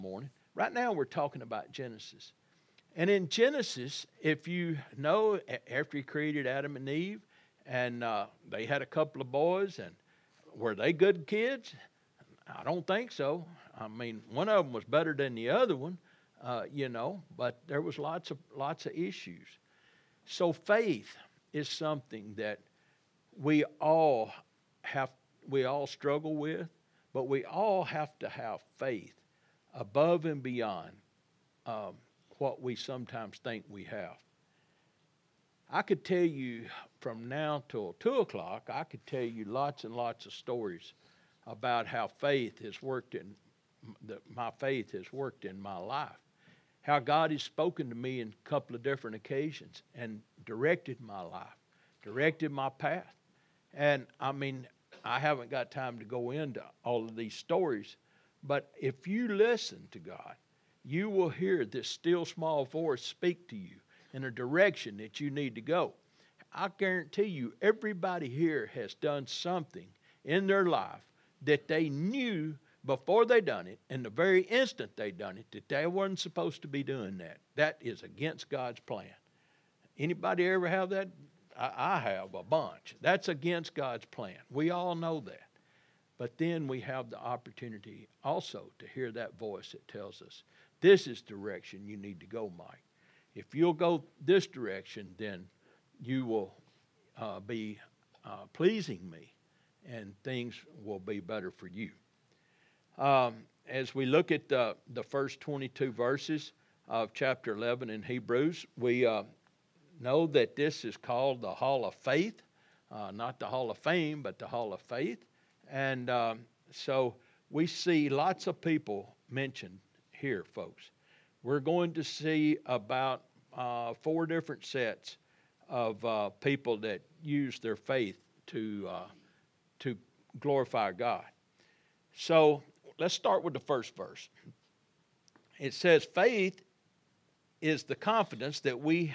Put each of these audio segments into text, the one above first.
morning. Right now, we're talking about Genesis. And in Genesis, if you know, after he created Adam and Eve, and they had a couple of boys, and were they good kids? I don't think so. I mean, one of them was better than the other one, but there was lots of issues. So faith is something that we all we all struggle with, but we all have to have faith above and beyond what we sometimes think we have. I could tell you from now till 2 o'clock, I could tell you lots and lots of stories about how my faith has worked in my life. How God has spoken to me in a couple of different occasions and directed my life, directed my path. And I mean, I haven't got time to go into all of these stories, but if you listen to God, you will hear this still small voice speak to you in a direction that you need to go. I guarantee you, everybody here has done something in their life that they knew before they done it, and the very instant they done it, that they weren't supposed to be doing that. That is against God's plan. Anybody ever have that? I have a bunch. That's against God's plan. We all know that. But then we have the opportunity also to hear that voice that tells us, this is the direction you need to go, Mike. If you'll go this direction, then you will be pleasing me, and things will be better for you. As we look at the first 22 verses of chapter 11 in Hebrews, we know that this is called the Hall of Faith, not the Hall of Fame, but the Hall of Faith. And so we see lots of people mentioned here, folks. We're going to see about 4 different sets of people that use their faith to glorify God. So let's start with the first verse. It says, faith is the confidence that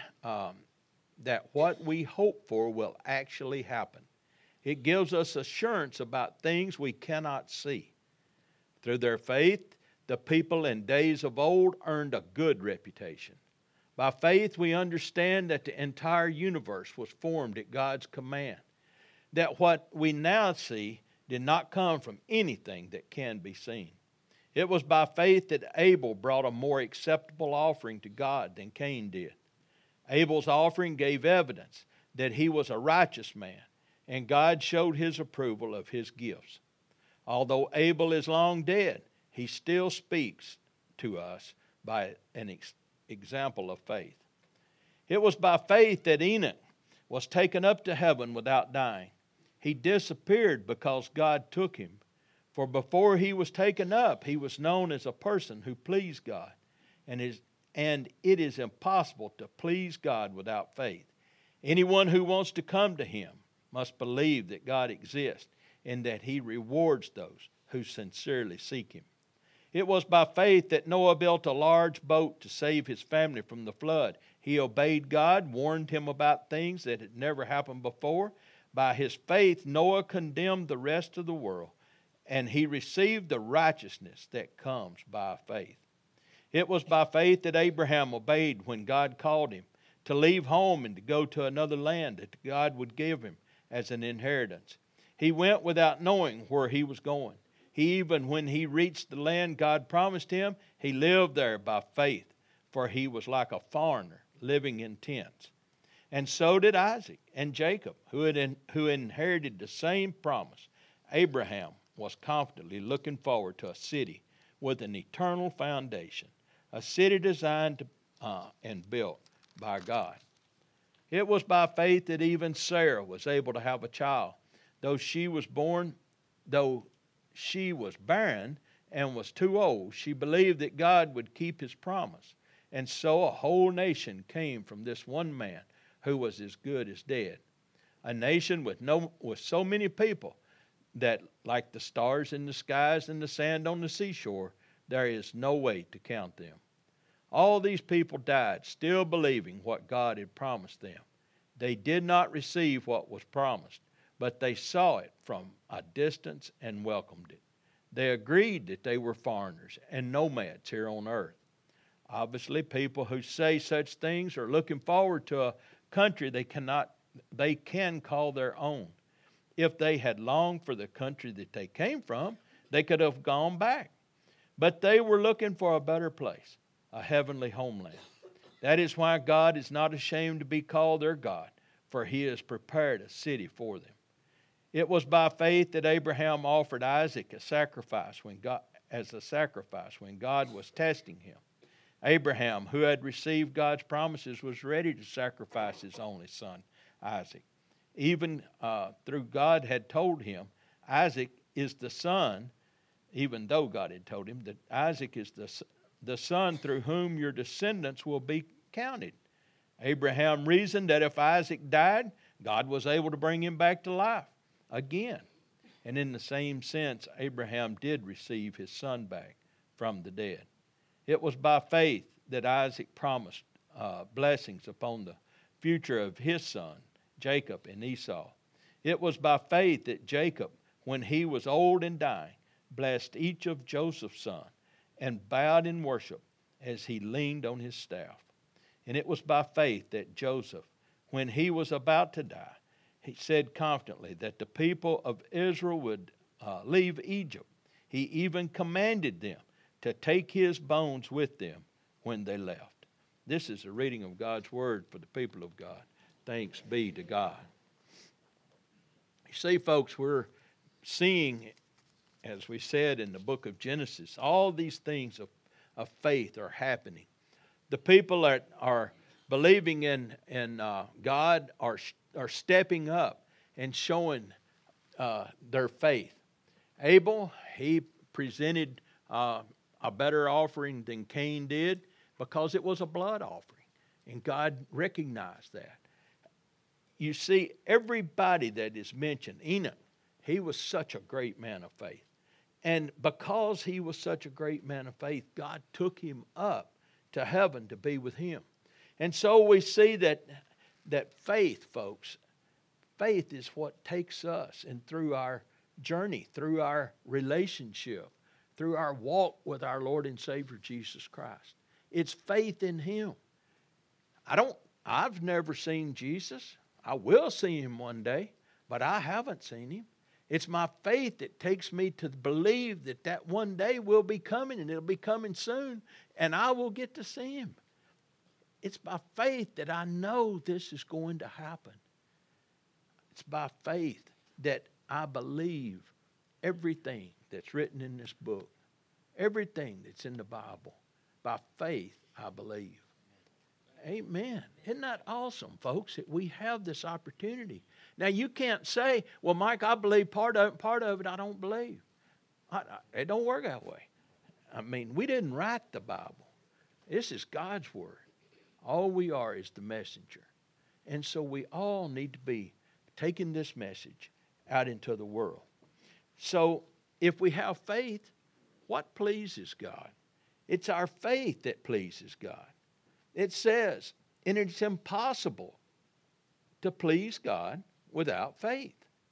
that what we hope for will actually happen. It gives us assurance about things we cannot see. Through their faith, the people in days of old earned a good reputation. By faith, we understand that the entire universe was formed at God's command, that what we now see did not come from anything that can be seen. It was by faith that Abel brought a more acceptable offering to God than Cain did. Abel's offering gave evidence that he was a righteous man, and God showed his approval of his gifts. Although Abel is long dead, he still speaks to us by an example of faith. It was by faith that Enoch was taken up to heaven without dying. He disappeared because God took him. For before he was taken up, he was known as a person who pleased God. And it is impossible to please God without faith. Anyone who wants to come to him must believe that God exists and that he rewards those who sincerely seek him. It was by faith that Noah built a large boat to save his family from the flood. He obeyed God, warned him about things that had never happened before. By his faith, Noah condemned the rest of the world, and he received the righteousness that comes by faith. It was by faith that Abraham obeyed when God called him to leave home and to go to another land that God would give him as an inheritance. He went without knowing where he was going. Even when he reached the land God promised him, he lived there by faith, for he was like a foreigner living in tents. And so did Isaac and Jacob, who inherited the same promise. Abraham was confidently looking forward to a city with an eternal foundation, a city designed and built by God. It was by faith that even Sarah was able to have a child, though she was barren and was too old. She believed that God would keep his promise. And so a whole nation came from this one man who was as good as dead. A nation with so many people that, like the stars in the skies and the sand on the seashore, there is no way to count them. All these people died still believing what God had promised them. They did not receive what was promised, but they saw it from a distance and welcomed it. They agreed that they were foreigners and nomads here on earth. Obviously, people who say such things are looking forward to a country they can call their own. If they had longed for the country that they came from, they could have gone back. But they were looking for a better place, a heavenly homeland. That is why God is not ashamed to be called their God, for He has prepared a city for them. It was by faith that Abraham offered Isaac as a sacrifice when God was testing him. Abraham, who had received God's promises, was ready to sacrifice his only son, Isaac. Even through God had told him, Isaac is the son, even though God had told him that Isaac is the son through whom your descendants will be counted. Abraham reasoned that if Isaac died, God was able to bring him back to life again. And in the same sense, Abraham did receive his son back from the dead. It was by faith that Isaac promised blessings upon the future of his son, Jacob and Esau. It was by faith that Jacob, when he was old and dying, blessed each of Joseph's sons and bowed in worship as he leaned on his staff. And it was by faith that Joseph, when he was about to die, he said confidently that the people of Israel would leave Egypt. He even commanded them to take his bones with them when they left. This is a reading of God's word for the people of God. Thanks be to God. You see, folks, we're seeing, as we said in the book of Genesis, all these things of faith are happening. The people that are believing in God are stepping up and showing their faith. Abel, he presented a better offering than Cain did because it was a blood offering, and God recognized that. You see, everybody that is mentioned, Enoch, he was such a great man of faith. And because he was such a great man of faith, God took him up to heaven to be with him. And so we see that faith, folks, faith is what takes us and through our journey, through our relationship, through our walk with our Lord and Savior Jesus Christ. It's faith in Him. I've never seen Jesus. I will see Him one day, but I haven't seen Him. It's my faith that takes me to believe that one day will be coming, and it'll be coming soon, and I will get to see Him. It's by faith that I know this is going to happen. It's by faith that I believe everything that's written in this book, everything that's in the Bible. By faith, I believe. Amen. Isn't that awesome, folks, that we have this opportunity? Now, you can't say, well, Mike, I believe part of it I don't believe. It don't work that way. I mean, we didn't write the Bible. This is God's Word. All we are is the messenger. And so we all need to be taking this message out into the world. So if we have faith, what pleases God? It's our faith that pleases God. It says, and it's impossible to please God without faith.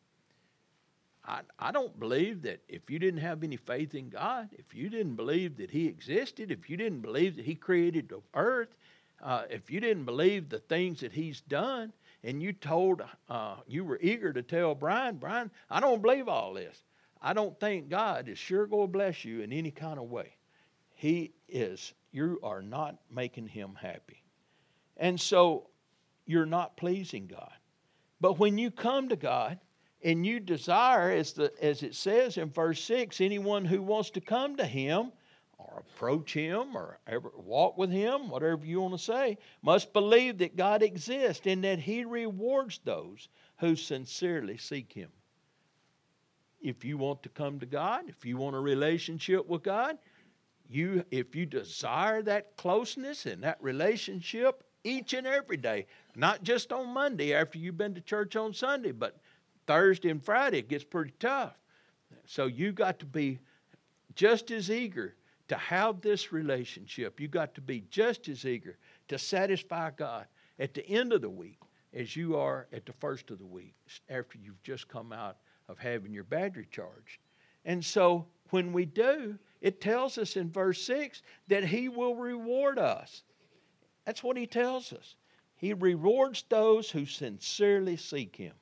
I don't believe that if you didn't have any faith in God, if you didn't believe that He existed, if you didn't believe that He created the earth, if you didn't believe the things that He's done, and you were eager to tell Brian, I don't believe all this. I don't think God is sure going to bless you in any kind of way. You are not making Him happy. And so you're not pleasing God. But when you come to God and you desire, as it says in verse 6, anyone who wants to come to Him or approach Him or ever walk with Him, whatever you want to say, must believe that God exists and that He rewards those who sincerely seek Him. If you want to come to God, if you want a relationship with God, if you desire that closeness and that relationship each and every day, not just on Monday after you've been to church on Sunday, but Thursday and Friday it gets pretty tough. So you got to be just as eager to have this relationship. You got to be just as eager to satisfy God at the end of the week as you are at the first of the week after you've just come out of having your battery charged. And so when we do, it tells us in verse 6 that He will reward us. That's what He tells us. He rewards those who sincerely seek Him.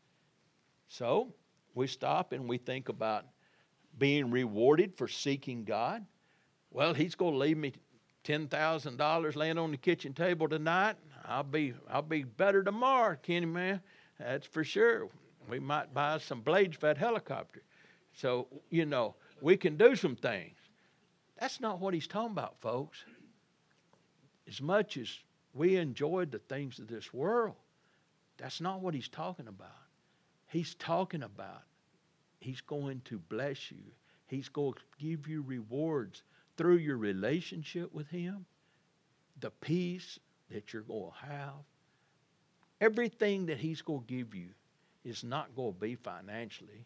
So, we stop and we think about being rewarded for seeking God. Well, He's going to leave me $10,000 laying on the kitchen table tonight. I'll be better tomorrow, Kenny man. That's for sure. We might buy some blades for that helicopter. So, we can do some things. That's not what He's talking about, folks. As much as we enjoy the things of this world, that's not what He's talking about. He's talking about He's going to bless you. He's going to give you rewards through your relationship with Him, the peace that you're going to have. Everything that He's going to give you is not going to be financially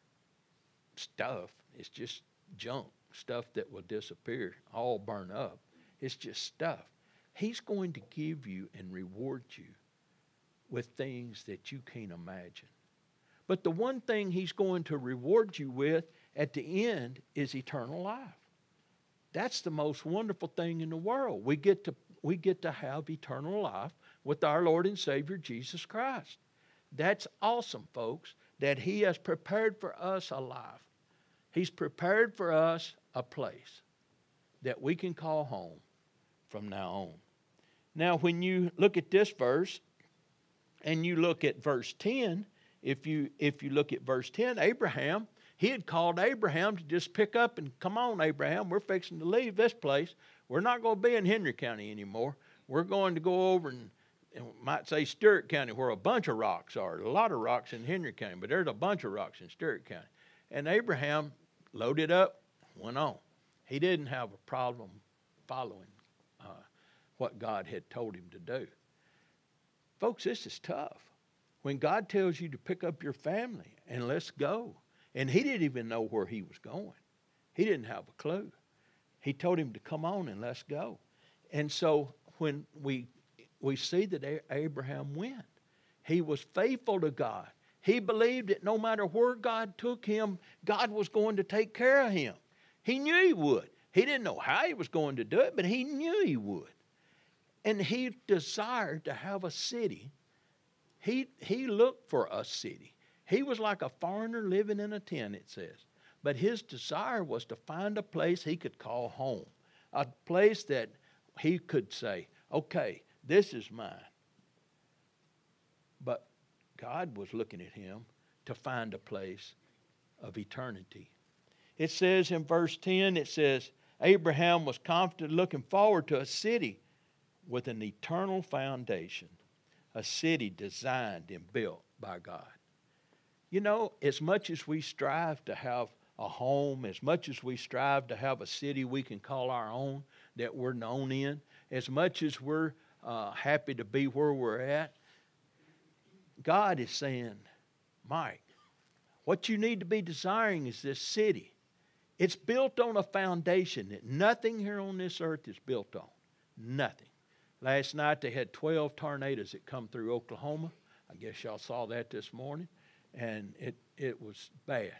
stuff. It's just junk, stuff that will disappear, all burn up. It's just stuff. He's going to give you and reward you with things that you can't imagine. But the one thing He's going to reward you with at the end is eternal life. That's the most wonderful thing in the world. We get to have eternal life with our Lord and Savior Jesus Christ. That's awesome, folks, that He has prepared for us a life. He's prepared for us a place that we can call home from now on. Now, when you look at this verse and you look at verse 10, if you look at verse 10, Abraham, He had called Abraham to just pick up and come on, Abraham, we're fixing to leave this place. We're not going to be in Henry County anymore. We're going to go over and might say Stewart County, where a bunch of rocks are. A lot of rocks in Henry County, but there's a bunch of rocks in Stewart County. And Abraham loaded up, went on. He didn't have a problem following what God had told him to do. Folks, this is tough. When God tells you to pick up your family and let's go, and he didn't even know where he was going. He didn't have a clue. He told him to come on and let's go. And so when we see that Abraham went, he was faithful to God. He believed that no matter where God took him, God was going to take care of him. He knew He would. He didn't know how He was going to do it, but he knew He would. And he desired to have a city. He looked for a city. He was like a foreigner living in a tent, it says. But his desire was to find a place he could call home. A place that he could say, okay, this is mine. But God was looking at him to find a place of eternity. It says in verse 10, it says, Abraham was confident looking forward to a city with an eternal foundation, a city designed and built by God. You know, as much as we strive to have a home, as much as we strive to have a city we can call our own, that we're known in, as much as we're happy to be where we're at, God is saying, Mike, what you need to be desiring is this city. It's built on a foundation that nothing here on this earth is built on. Nothing. Last night they had 12 tornadoes that come through Oklahoma. I guess y'all saw that this morning. And it was bad.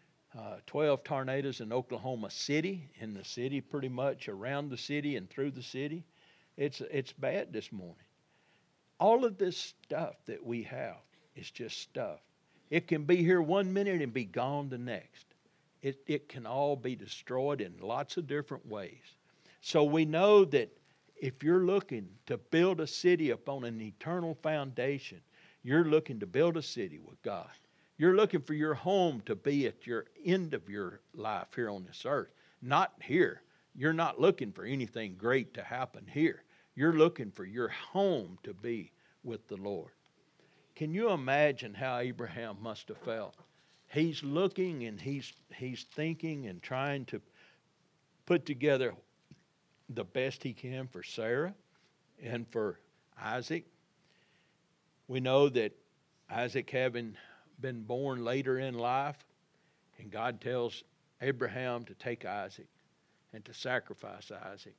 12 tornadoes in Oklahoma City, in the city pretty much, around the city and through the city. It's bad this morning. All of this stuff that we have is just stuff. It can be here one minute and be gone the next. It can all be destroyed in lots of different ways. So we know that if you're looking to build a city upon an eternal foundation, you're looking to build a city with God. You're looking for your home to be at your end of your life here on this earth. Not here. You're not looking for anything great to happen here. You're looking for your home to be with the Lord. Can you imagine how Abraham must have felt? He's looking and he's thinking and trying to put together the best he can for Sarah and for Isaac. We know that Isaac, having been born later in life, and God tells Abraham to take Isaac and to sacrifice Isaac.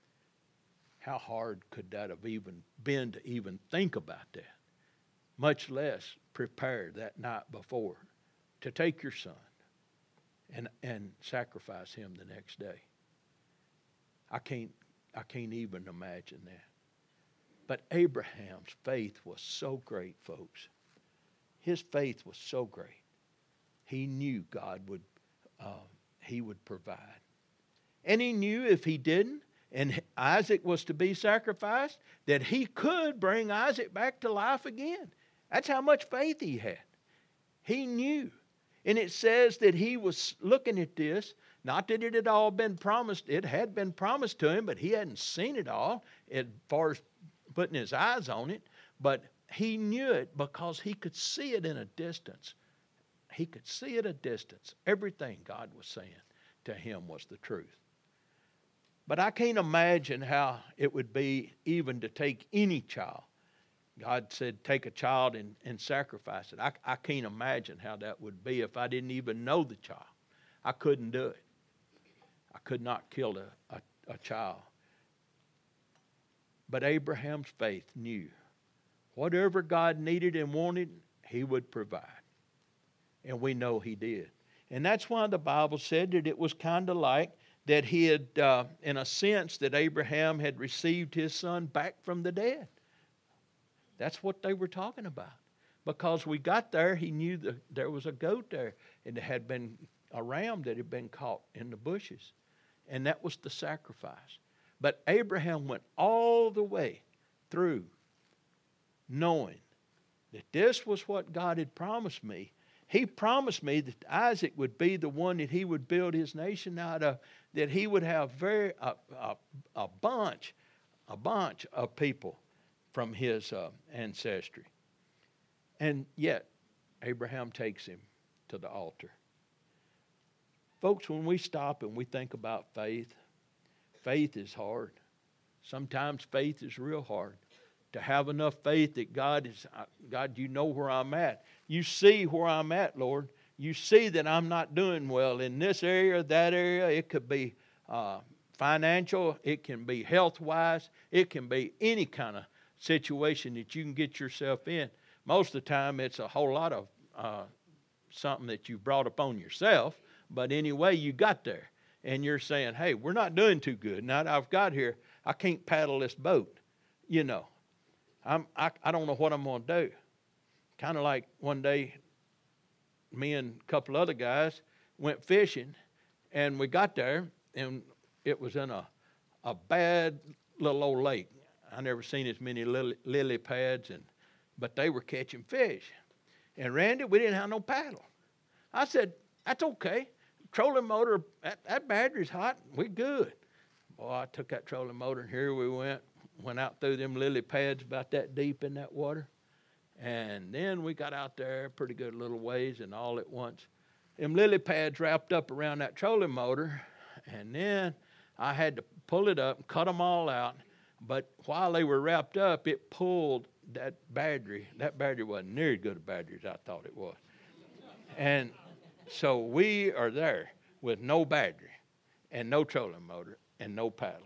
How hard could that have even been to even think about that? Much less prepare that night before to take your son and sacrifice him the next day. I can't even imagine that. But Abraham's faith was so great, folks. His faith was so great. He knew God would he would provide. And he knew if he didn't, and Isaac was to be sacrificed, that he could bring Isaac back to life again. That's how much faith he had. He knew. And it says that he was looking at this, not that it had all been promised. It had been promised to him, but he hadn't seen it all as far as putting his eyes on it. But he knew it because he could see it in a distance. He could see at a distance. Everything God was saying to him was the truth. But I can't imagine how it would be even to take any child. God said, take a child and sacrifice it. I can't imagine how that would be if I didn't even know the child. I couldn't do it. I could not kill a child. But Abraham's faith knew whatever God needed and wanted, he would provide. And we know he did. And that's why the Bible said that it was kind of like that he had, in a sense, that Abraham had received his son back from the dead. That's what they were talking about. Because we got there, he knew that there was a goat there, and there had been a ram that had been caught in the bushes. And that was the sacrifice. But Abraham went all the way through knowing that this was what God had promised me. He promised me that Isaac would be the one that he would build his nation out of, that he would have a bunch of people from his ancestry. And yet, Abraham takes him to the altar. Folks, when we stop and we think about faith, faith is hard. Sometimes faith is real hard. To have enough faith that God, you know where I'm at. You see where I'm at, Lord. You see that I'm not doing well in this area, that area. It could be financial. It can be health-wise. It can be any kind of situation that you can get yourself in. Most of the time, it's a whole lot of something that you brought upon yourself. But anyway, you got there. And you're saying, hey, we're not doing too good. Now that I've got here, I can't paddle this boat. You know. I don't know what I'm going to do. Kind of like one day, me and a couple other guys went fishing, and we got there, and it was in a bad little old lake. I never seen as many lily pads, but they were catching fish. And Randy, we didn't have no paddle. I said, that's okay. Trolling motor, that battery's hot. We're good. Boy, I took that trolling motor, and here we went out through them lily pads about that deep in that water. And then we got out there pretty good little ways, and all at once, them lily pads wrapped up around that trolling motor, and then I had to pull it up and cut them all out. But while they were wrapped up, it pulled that battery. That battery wasn't near as good a battery as I thought it was. And so we are there with no battery and no trolling motor and no paddle.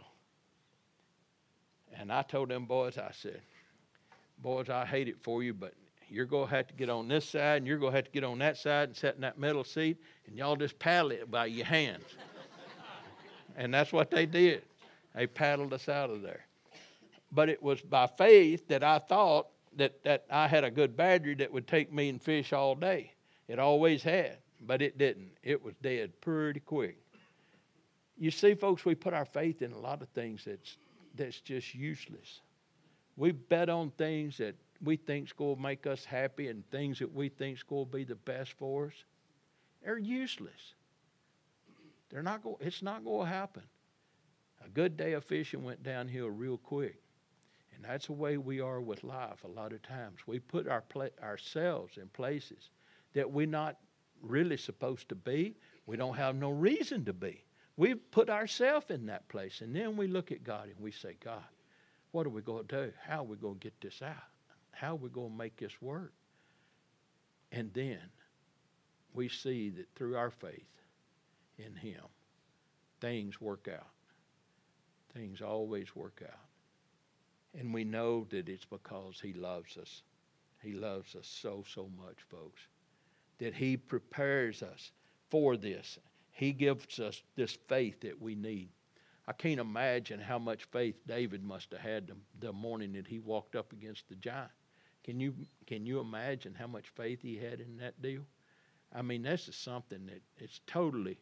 And I told them boys, I said, boys, I hate it for you, but you're going to have to get on this side, and you're going to have to get on that side and sit in that middle seat, and y'all just paddle it by your hands. And that's what they did. They paddled us out of there. But it was by faith that I thought that I had a good battery that would take me and fish all day. It always had, but it didn't. It was dead pretty quick. You see, folks, we put our faith in a lot of things that's just useless. We bet on things that we think's going to make us happy and things that we think's going to be the best for us. They're useless. It's not going to happen. A good day of fishing went downhill real quick. And that's the way we are with life a lot of times. We put ourselves in places that we're not really supposed to be. We don't have no reason to be. We've put ourselves in that place. And then we look at God and we say, God, what are we going to do? How are we going to get this out? How are we going to make this work? And then we see that through our faith in Him, things work out. Things always work out. And we know that it's because He loves us. He loves us so, so much, folks, that He prepares us for this. He gives us this faith that we need. I can't imagine how much faith David must have had the morning that he walked up against the giant. Can you imagine how much faith he had in that deal? I mean, this is something that it's totally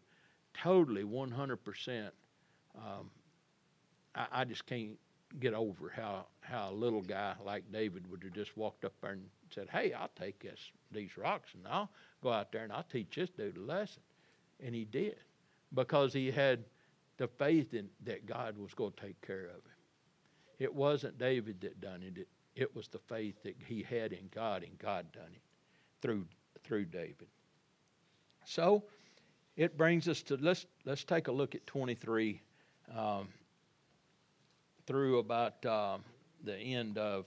100%. I just can't get over how a little guy like David would have just walked up there and said, "Hey, I'll take these rocks and I'll go out there and I'll teach this dude a lesson." And he did, because he had the faith that God was going to take care of him. It wasn't David that done it. It was the faith that he had in God, and God done it through David. So it brings us to, let's take a look at 23 through about the end of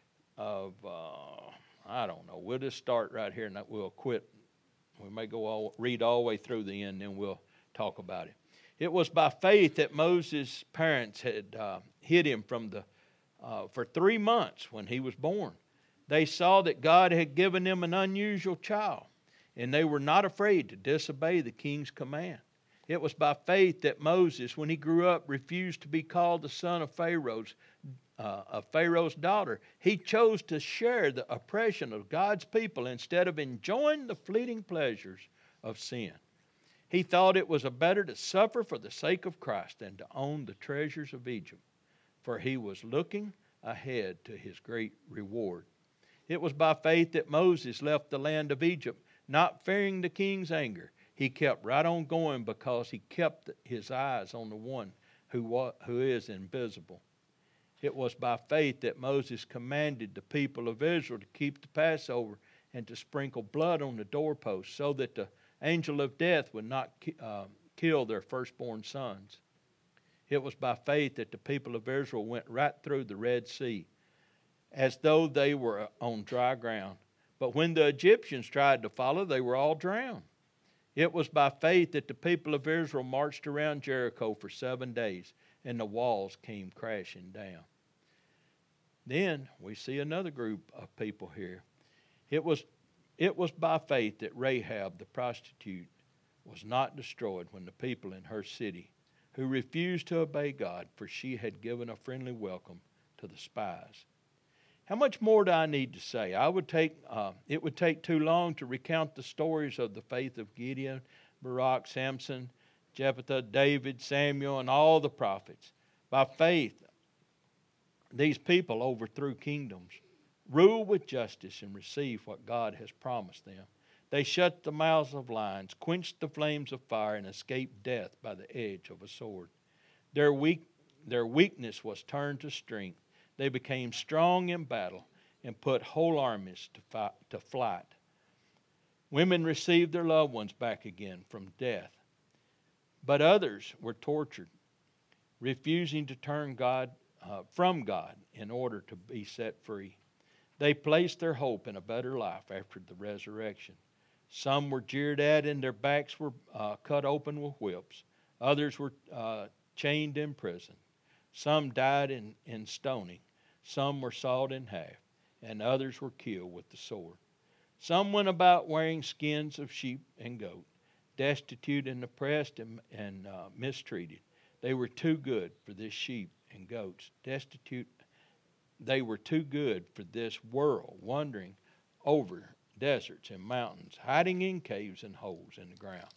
I don't know. We'll just start right here and we'll quit. We may read all the way through the end, then we'll talk about it. It was by faith that Moses' parents had hid him for 3 months when he was born. They saw that God had given them an unusual child, and they were not afraid to disobey the king's command. It was by faith that Moses, when he grew up, refused to be called the son of Pharaoh's daughter. He chose to share the oppression of God's people instead of enjoying the fleeting pleasures of sin. He thought it was better to suffer for the sake of Christ than to own the treasures of Egypt, for he was looking ahead to his great reward. It was by faith that Moses left the land of Egypt, not fearing the king's anger. He kept right on going because he kept his eyes on the one who is invisible. It was by faith that Moses commanded the people of Israel to keep the Passover and to sprinkle blood on the doorposts so that the angel of death would not kill their firstborn sons. It was by faith that the people of Israel went right through the Red Sea as though they were on dry ground. But when the Egyptians tried to follow, they were all drowned. It was by faith that the people of Israel marched around Jericho for 7 days, and the walls came crashing down. Then we see another group of people here. It was by faith that Rahab the prostitute was not destroyed when the people in her city, who refused to obey God, for she had given a friendly welcome to the spies. How much more do I need to say? It would take too long to recount the stories of the faith of Gideon, Barak, Samson, Jephthah, David, Samuel, and all the prophets. By faith, these people overthrew kingdoms, ruled with justice, and received what God has promised them. They shut the mouths of lions, quenched the flames of fire, and escaped death by the edge of a sword. Their weakness was turned to strength. They became strong in battle and put whole armies to flight. Women received their loved ones back again from death. But others were tortured, refusing to turn from God in order to be set free. They placed their hope in a better life after the resurrection. Some were jeered at and their backs were cut open with whips. Others were chained in prison. Some died in stoning. Some were sawed in half, and others were killed with the sword. Some went about wearing skins of sheep and goat, destitute and oppressed and mistreated. They were too good for this sheep and goats, destitute. They were too good for this world, wandering over deserts and mountains, hiding in caves and holes in the ground.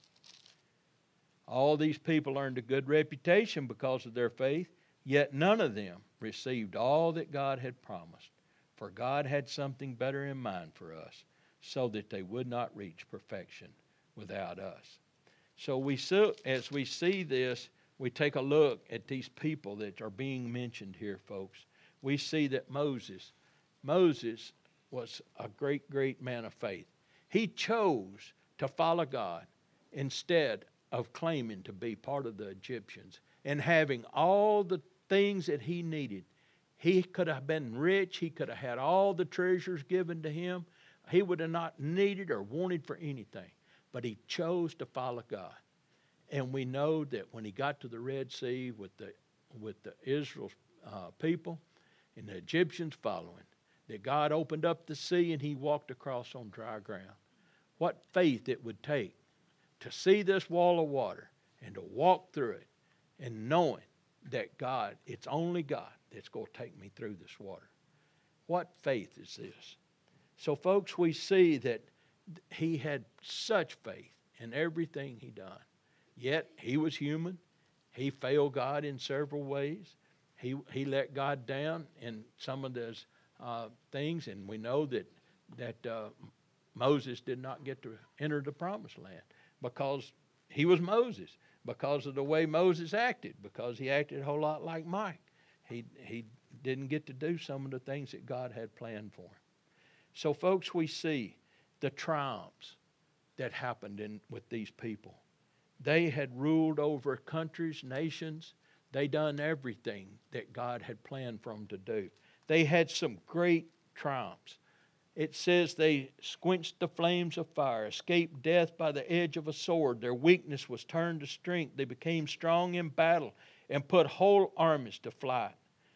All these people earned a good reputation because of their faith, yet none of them received all that God had promised, for God had something better in mind for us, so that they would not reach perfection without us. So as we see this, we take a look at these people that are being mentioned here, folks. We see that Moses was a great, great man of faith. He chose to follow God instead of claiming to be part of the Egyptians and having all the things that he needed. He could have been rich. He could have had all the treasures given to him. He would have not needed or wanted for anything. But he chose to follow God. And we know that when he got to the Red Sea with the Israel people and the Egyptians following, that God opened up the sea and he walked across on dry ground. What faith it would take to see this wall of water and to walk through it and knowing that God, it's only God that's going to take me through this water. What faith is this? So, folks, we see that he had such faith in everything he done. Yet, he was human. He failed God in several ways. He let God down in some of those things, and we know that Moses did not get to enter the promised land because he was Moses, because of the way Moses acted, because he acted a whole lot like Mike. He didn't get to do some of the things that God had planned for him. So, folks, we see the triumphs that happened with these people. They had ruled over countries, nations. They done everything that God had planned for them to do. They had some great triumphs. It says they quenched the flames of fire, escaped death by the edge of a sword. Their weakness was turned to strength. They became strong in battle and put whole armies to flight.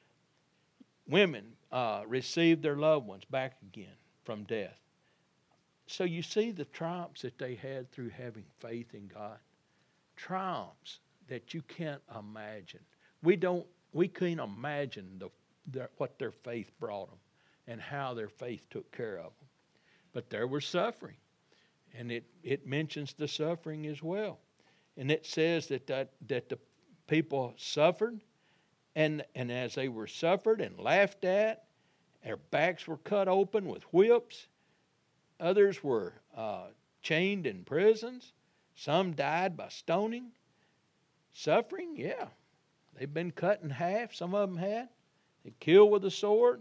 Women received their loved ones back again from death. So you see the triumphs that they had through having faith in God. Triumphs that you can't imagine. We can't imagine what their faith brought them and how their faith took care of them. But there was suffering, and it mentions the suffering as well. And it says that the people suffered, and as they were suffered and laughed at, their backs were cut open with whips. Others were chained in prisons. Some died by stoning. Suffering, yeah. They've been cut in half, some of them had. They killed with a sword.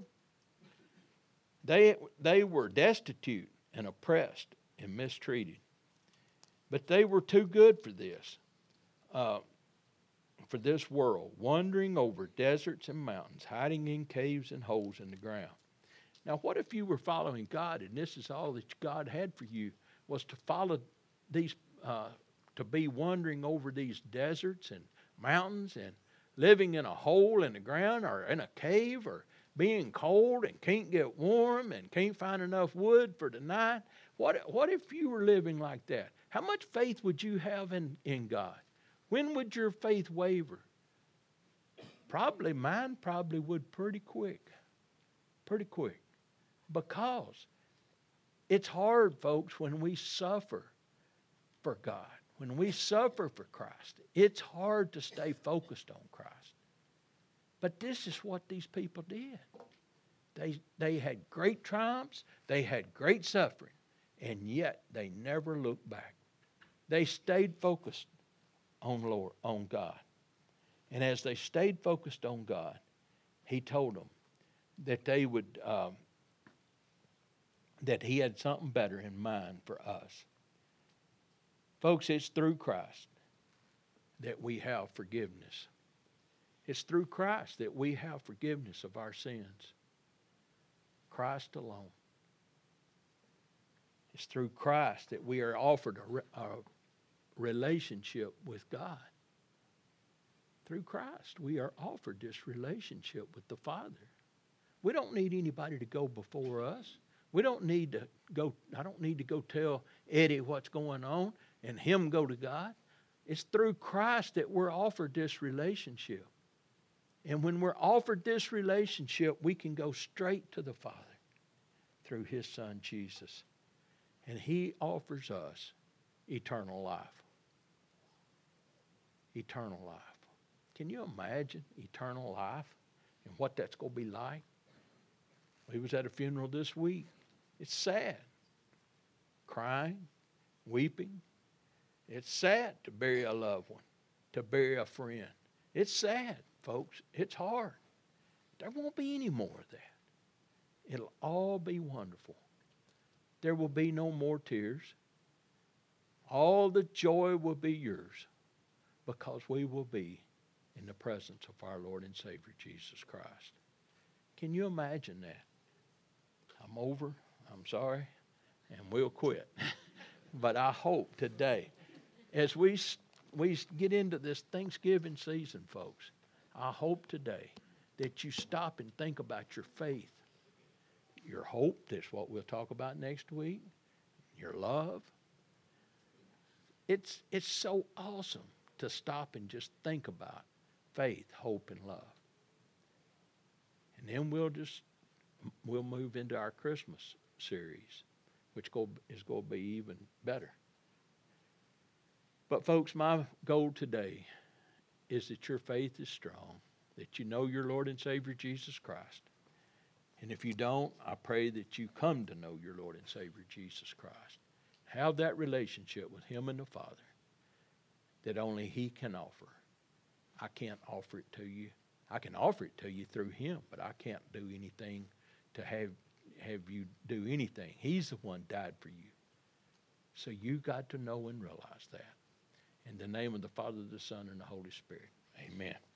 They were destitute and oppressed and mistreated. But they were too good for this world, wandering over deserts and mountains, hiding in caves and holes in the ground. Now, what if you were following God, and this is all that God had for you, was to follow these, to be wandering over these deserts and mountains and living in a hole in the ground or in a cave or being cold and can't get warm and can't find enough wood for the night? What if you were living like that? How much faith would you have in God? When would your faith waver? Mine probably would pretty quick. Pretty quick. Because it's hard, folks, when we suffer for God, when we suffer for Christ. It's hard to stay focused on Christ. But this is what these people did. They had great triumphs, they had great suffering, and yet they never looked back. They stayed focused on God. And as they stayed focused on God, he told them that they would that he had something better in mind for us. Folks, it's through Christ that we have forgiveness. It's through Christ that we have forgiveness of our sins. Christ alone. It's through Christ that we are offered a relationship with God. Through Christ, we are offered this relationship with the Father. We don't need anybody to go before us. I don't need to go tell Eddie what's going on and him go to God. It's through Christ that we're offered this relationship. And when we're offered this relationship, we can go straight to the Father through his Son, Jesus. And he offers us eternal life. Eternal life. Can you imagine eternal life and what that's going to be like? We was at a funeral this week. It's sad. Crying, weeping. It's sad to bury a loved one, to bury a friend. It's sad, folks. It's hard. There won't be any more of that. It'll all be wonderful. There will be no more tears. All the joy will be yours because we will be in the presence of our Lord and Savior, Jesus Christ. Can you imagine that? I'm over. I'm sorry. And we'll quit. But I hope today, as we get into this Thanksgiving season, folks, I hope today that you stop and think about your faith, your hope. That's what we'll talk about next week. Your love. it's so awesome to stop and just think about faith, hope, and love. And then we'll move into our Christmas series, which is going to be even better. But folks, my goal today is that your faith is strong, that you know your Lord and Savior Jesus Christ. And if you don't, I pray that you come to know your Lord and Savior Jesus Christ. Have that relationship with Him and the Father that only He can offer. I can't offer it to you. I can offer it to you through Him, but I can't do anything to have you do anything. He's the one died for you. So you got to know and realize that. In the name of the Father, the Son, and the Holy Spirit. Amen.